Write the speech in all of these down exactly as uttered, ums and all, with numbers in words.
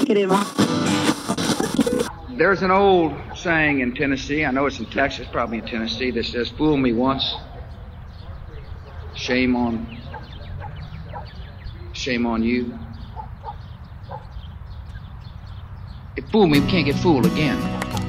negative. There's an old saying in Tennessee, I know it's in Texas, probably in Tennessee, that says, fool me once, shame on, shame on you. If fool me, we can't get fooled again.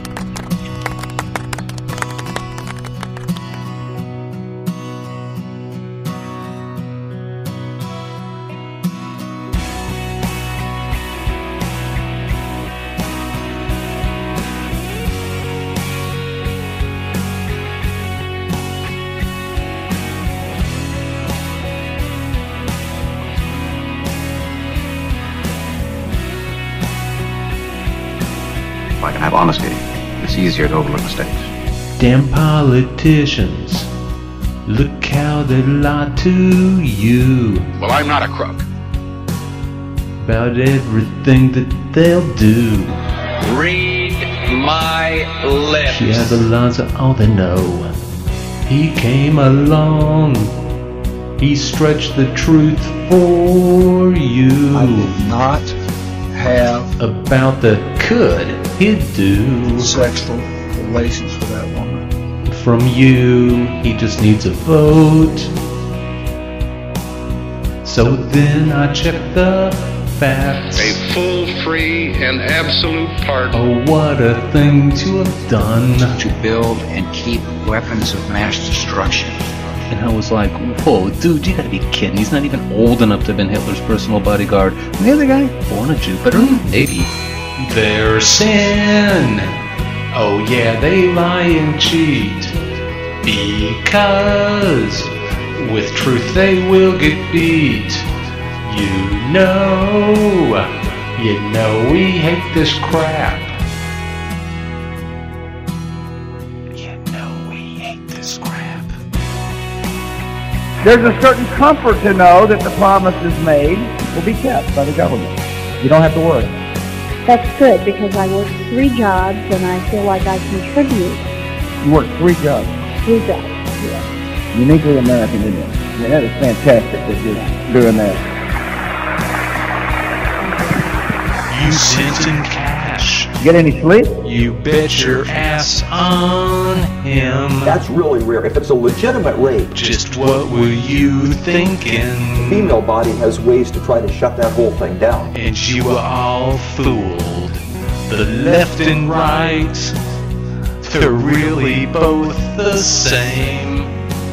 If I can have honesty, it's easier to overlook mistakes. Damn politicians, look how they lie to you. Well, I'm not a crook. About everything that they'll do. Read my lips. Yeah, the lies are all they know. He came along, he stretched the truth for you. I did not have about the could he'd do sexual relations with that woman. From you, he just needs a vote. So then I checked the facts. A full, free, and absolute pardon. Oh, what a thing to have done. To build and keep weapons of mass destruction. And I was like, whoa, dude, you gotta be kidding. He's not even old enough to have been Hitler's personal bodyguard. And the other guy, born a Jupiter, maybe. Their sin. Oh yeah, they lie and cheat. Because with truth they will get beat. You know, you know we hate this crap. You know we hate this crap. There's a certain comfort to know that the promises made will be kept by the government. You don't have to worry. That's good, because I work three jobs and I feel like I contribute. You work three jobs? Three jobs. Yeah. Uniquely American, isn't it? I mean, that is fantastic that you're doing that. You sent in cash. You get any sleep? You bet your ass on him. That's really rare. If it's a legitimate rape. Just what were you thinking? The female body has ways to try to shut that whole thing down. And you were all fooled. The left and right, they're really both the same.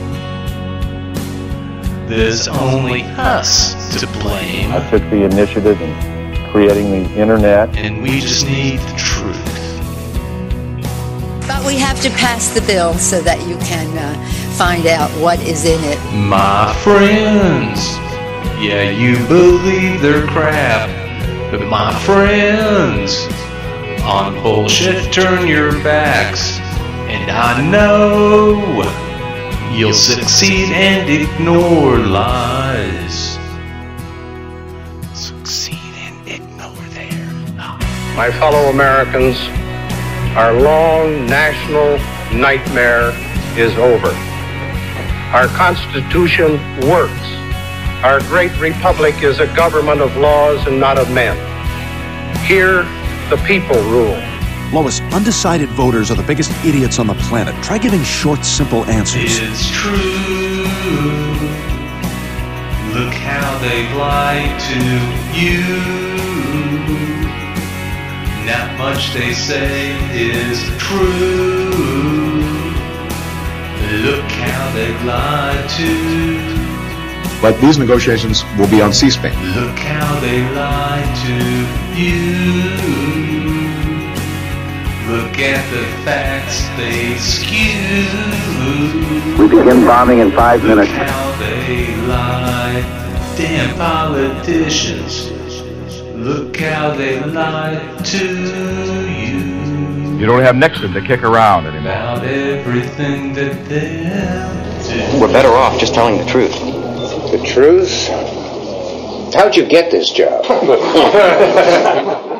There's only us to blame. I took the initiative in creating the internet. And we just need the truth. But we have to pass the bill so that you can uh, find out what is in it. My friends, yeah, you believe they're crap. But my friends, on bullshit turn your backs. And I know you'll succeed and ignore lies. Succeed and ignore their lies. My fellow Americans, our long national nightmare is over. Our Constitution works. Our great republic is a government of laws and not of men. Here, the people rule. Lois, undecided voters are the biggest idiots on the planet. Try giving short, simple answers. It's true. Look how they've lied to you. Not much they say is true. Look how they've lied to. But these negotiations will be on C-SPAN. Look how they lied to you. Look at the facts they skew. We begin bombing in five Look minutes. how they lie. Damn politicians. Look how they lie to you. You don't have Nixon to kick around anymore. About everything that they'll do. We're better off just telling the truth. The truth? How'd you get this job?